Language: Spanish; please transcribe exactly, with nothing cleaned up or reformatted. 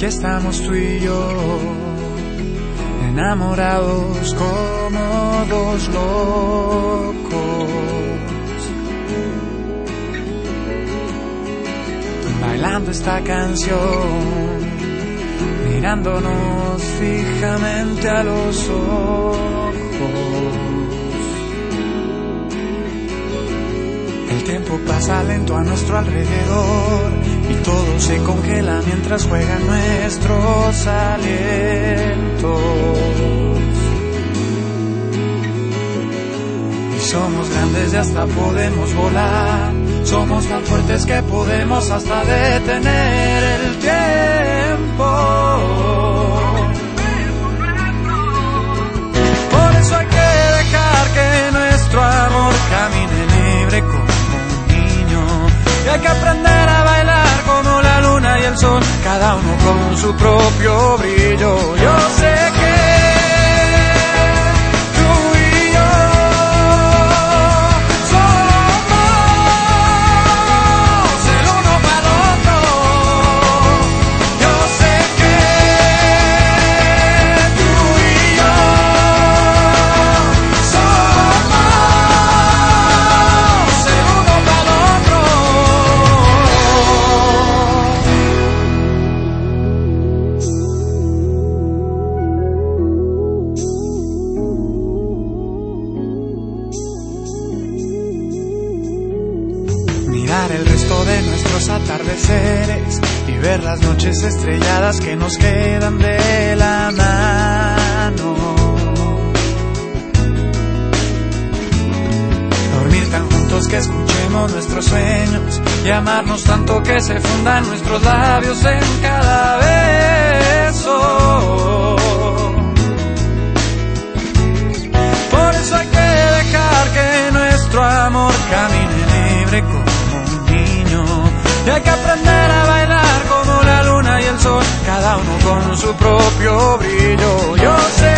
estamos tú y yo, enamorados como dos locos, bailando esta canción, mirándonos fijamente a los ojos. El tiempo pasa lento a nuestro alrededor y todo se congela mientras juegan nuestros alientos. Y somos grandes y hasta podemos volar, somos tan fuertes que podemos hasta detener el tiempo. Por eso hay que dejar que nuestro amor camine libre como un niño, y hay que aprender a bailar como la luna y el sol, cada uno con su propio brillo. Yo sé que el resto de nuestros atardeceres y ver las noches estrelladas que nos quedan de la mano. Dormir tan juntos que escuchemos nuestros sueños y amarnos tanto que se fundan nuestros labios en cada beso. Por eso hay que dejar que nuestro amor camine libre como y hay que aprender a bailar como la luna y el sol, cada uno con su propio brillo. Yo sé